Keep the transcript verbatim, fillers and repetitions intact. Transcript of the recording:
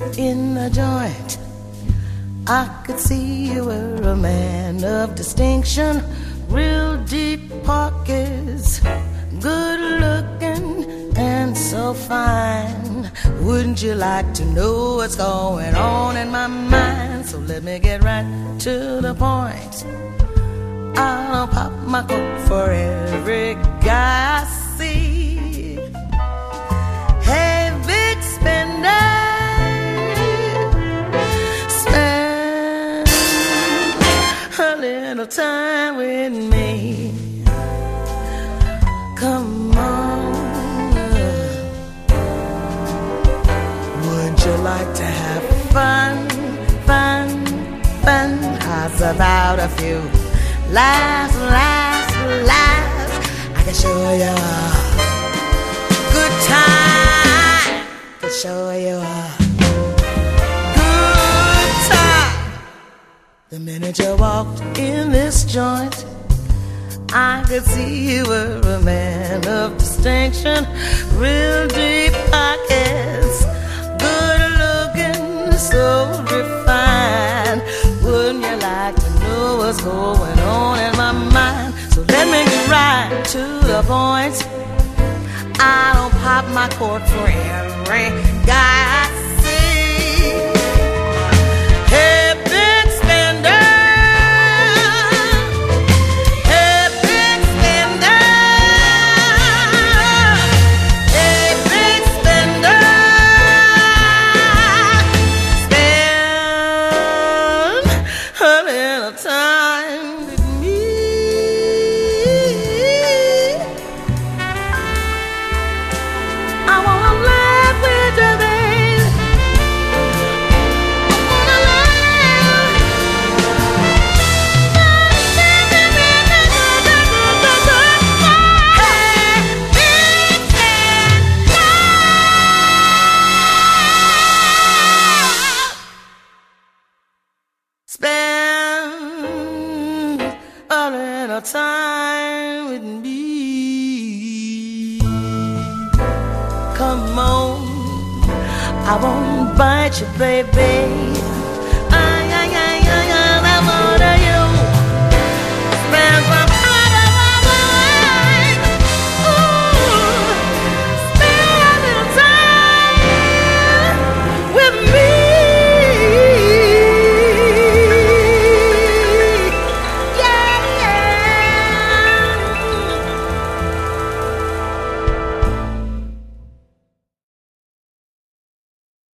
in the joint, I could see you were a man of distinction, real deep pockets, good looking and so fine. Wouldn't you like to know what's going on in my mind? So let me get right to the point. I'll pop my coat for every guy I see. Hey, big spender, spend a little time with me. Come on, would you like to have fun, fun, fun? How's about a few laughs, laughs, laughs? I can show you a good time. I can show you a good time. The minute you walked in this joint, I could see you were a man of distinction, real deep pockets, good looking, so refined. Wouldn't you like to know what's going on in my mind? So let me get right to the point. I don't pop my coat for every guy I see. Hey, big spender, hey, big spender, hey, big spender, spend a little time with me. I wanna laugh with you, baby. I wanna laugh. Hey, big spender, spend a little time with me. Come on, I won't bite you, baby.